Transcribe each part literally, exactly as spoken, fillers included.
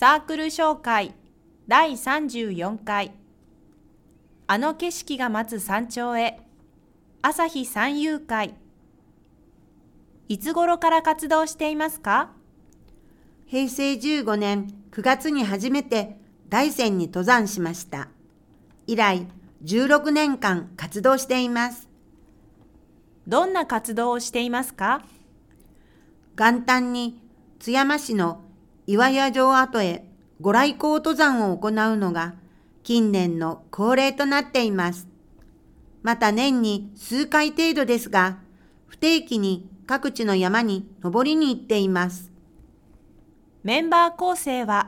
サークル紹介だいさんじゅうよんかい、あの景色が待つ山頂へ、朝日山友会。いつ頃から活動していますか？ へいせいじゅうごねんくがつに初めて大山に登山しました。以来じゅうろくねんかん活動しています。 どんな活動をしていますか？ 元旦に津山市の岩屋城跡へご来光登山を行うのが近年の恒例となっています。また年に数回程度ですが、不定期に各地の山に登りに行っています。 メンバー構成は、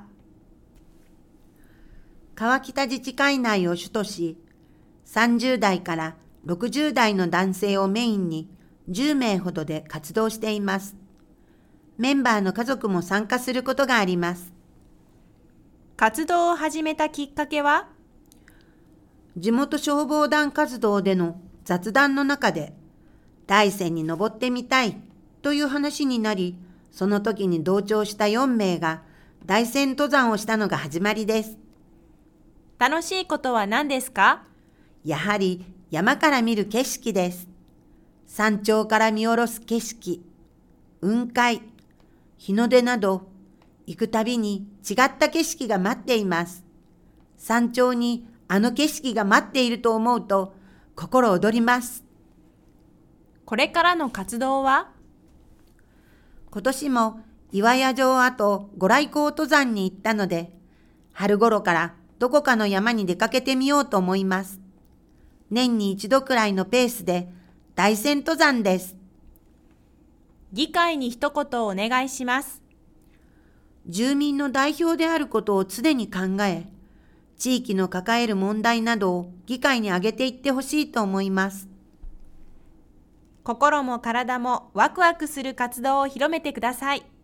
川北自治会内を主とし、さんじゅうだいからろくじゅうだいの男性をメインにじゅうめいほどで活動しています。メンバーの家族も参加することがあります。 活動を始めたきっかけは？ 地元消防団活動での雑談の中で、大山に登ってみたいという話になり、その時に同調したよんめいが大山登山をしたのが始まりです。 楽しいことは何ですか？ やはり山から見る景色です。山頂から見下ろす景色、雲海、日の出など、行くたびに違った景色が待っています。山頂にあの景色が待っていると思うと心躍ります。 これからの活動は？ 今年も岩屋城跡ご来光登山に行ったので、春頃からどこかの山に出かけてみようと思います。年に一度くらいのペースで大山登山です。 議会に一言お願いします。 住民の代表であることを常に考え、地域の抱える問題などを議会に挙げていってほしいと思います。 心も体もワクワクする活動を広めてください。